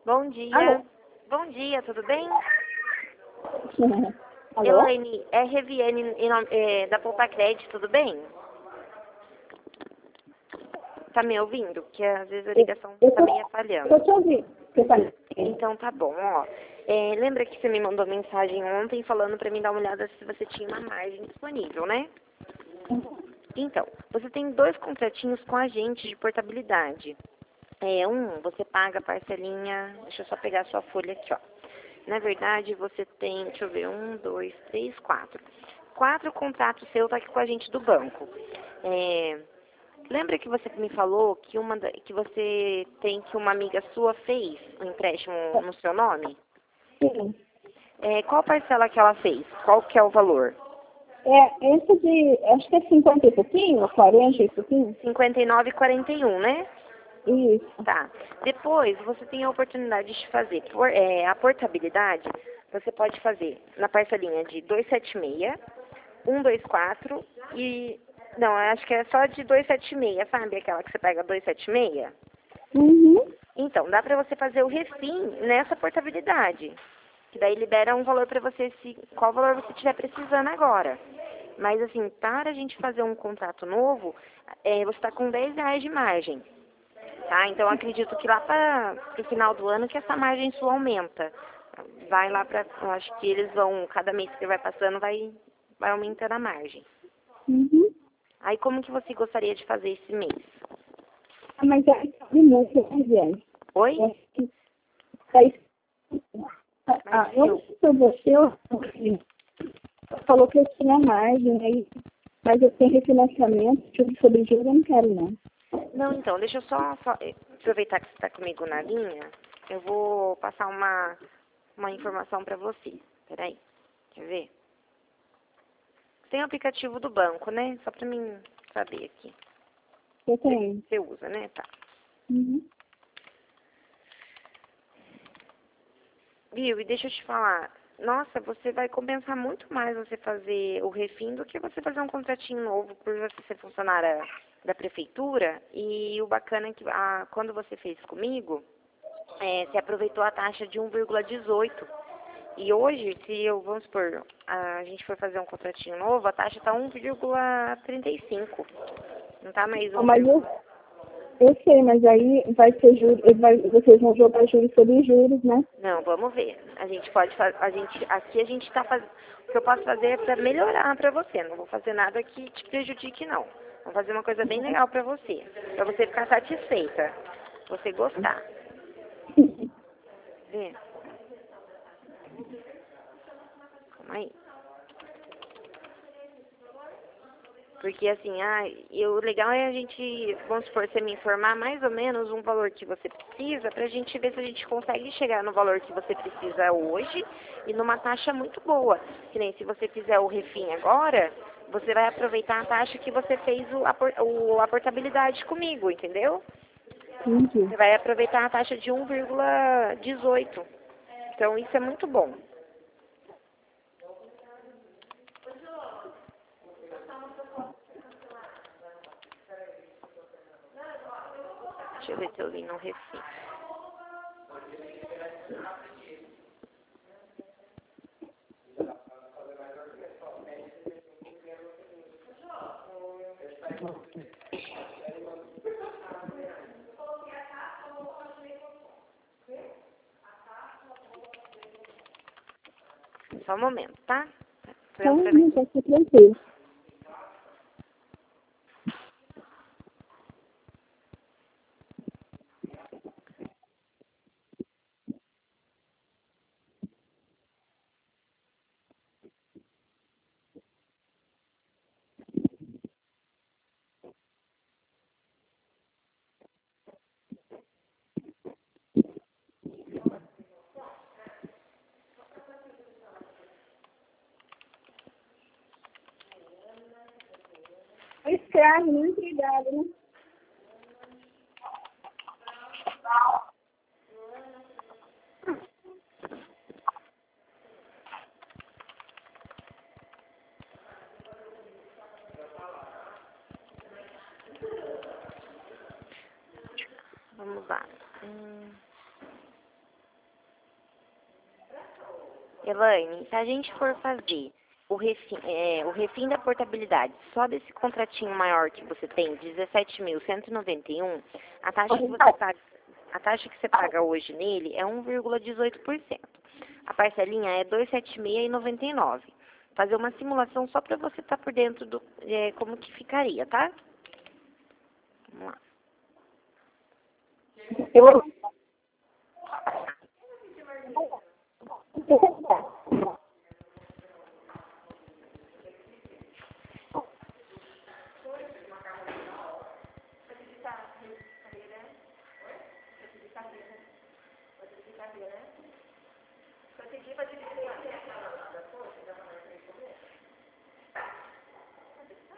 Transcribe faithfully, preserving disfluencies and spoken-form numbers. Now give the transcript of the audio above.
Bom dia. Alô? Bom dia, tudo bem? Alô? Elaine, é Reviane em nome- é, da Poupa Crédito, tudo bem? Tá me ouvindo? Que às vezes a ligação Eu tá tô, meio falhando. eu tô te ouvindo. Você tá... Então tá bom, ó. É, lembra que você me mandou mensagem ontem falando pra mim dar uma olhada se você tinha uma margem disponível, né? Então, você tem dois contratinhos com a gente de portabilidade. É, um, você paga a parcelinha, deixa eu só pegar a sua folha aqui, ó. Na verdade, você tem, deixa eu ver, um, dois, três, quatro. Quatro contratos seus aqui com a gente do banco. É, lembra que você me falou que, uma, da- que você tem que uma amiga sua fez um empréstimo no seu nome? Sim. É, qual parcela que ela fez? Qual que é o valor? É, esse de, acho que é cinquenta e pouquinho, quarenta e pouquinho. cinquenta e nove e quarenta e um, né? Isso. Tá. Depois, você tem a oportunidade de fazer por, é, a portabilidade, você pode fazer na parcelinha de duzentos e setenta e seis, cento e vinte e quatro e... Não, eu acho que é só de duzentos e setenta e seis, sabe? Aquela que você pega duzentos e setenta e seis. Uhum. Então, dá pra você fazer o refim nessa portabilidade. Que daí libera um valor pra você, se qual valor você estiver precisando agora. Mas, assim, para a gente fazer um contrato novo, é, você está com dez reais de margem. Tá? Então, eu acredito que lá para o final do ano que essa margem sua aumenta. Vai lá para... Eu acho que eles vão... Cada mês que vai passando, vai, vai aumentando a margem. Uhum. Aí, como que você gostaria de fazer esse mês? Ah, mas aí sabe muito, né, Viane? Oi? Eu acho que aí, Mas, ah, eu viu? não sei se você ou você falou que eu tinha margem, aí, mas eu tenho refinanciamento, tudo sobre juros, eu não quero, não. Não, então, deixa eu só, só eh, aproveitar que você está comigo na linha. Eu vou passar uma, uma informação para você. Peraí, quer ver? Tem o aplicativo do banco, né? Só para mim saber aqui. Eu Você, tenho. você usa, né? Tá. Uhum. Viu? E deixa eu te falar. Nossa, você vai compensar muito mais você fazer o refim do que você fazer um contratinho novo por você ser funcionária da prefeitura. E o bacana é que ah, quando você fez comigo, é, você aproveitou a taxa de um vírgula dezoito. E hoje, se eu, vamos supor, a gente for fazer um contratinho novo, a taxa está um vírgula trinta e cinco. Não tá mais Ah, um mas eu, vírgula... eu sei, mas aí vai ser juros, vai, vocês vão jogar juros sobre juros, né? Não, vamos ver. A gente pode fazer, a gente, aqui a gente está fazendo, o que eu posso fazer é para melhorar para você. Não vou fazer nada que te prejudique, não. Vou fazer uma coisa bem legal para você, para você ficar satisfeita, você gostar. Vê? Calma aí. Porque assim, ah, e o legal é a gente, vamos supor, você me informar mais ou menos um valor que você precisa, pra gente ver se a gente consegue chegar no valor que você precisa hoje e numa taxa muito boa. Que nem se você fizer o refim agora, você vai aproveitar a taxa que você fez o, a, por- o, a portabilidade comigo, entendeu? Entendi. Você vai aproveitar a taxa de um vírgula dezoito. Então isso é muito bom. Deixa eu ver se eu li no refim. Só um momento, tá? Tô Então, entrando não aqui. vai ser tranquilo. Escravo, muito obrigada, né? Vamos lá. Hum. Elaine, se a gente for fazer o refim, é, o refim da portabilidade só desse contratinho maior que você tem, dezessete mil cento e noventa e um, a taxa que você paga, a taxa que você paga hoje nele é um vírgula dezoito por cento. A parcelinha é duzentos e setenta e seis reais e noventa e nove centavos. Fazer uma simulação só para você estar por dentro do é, como que ficaria, tá? Vamos lá. Eu... Conseguir fazer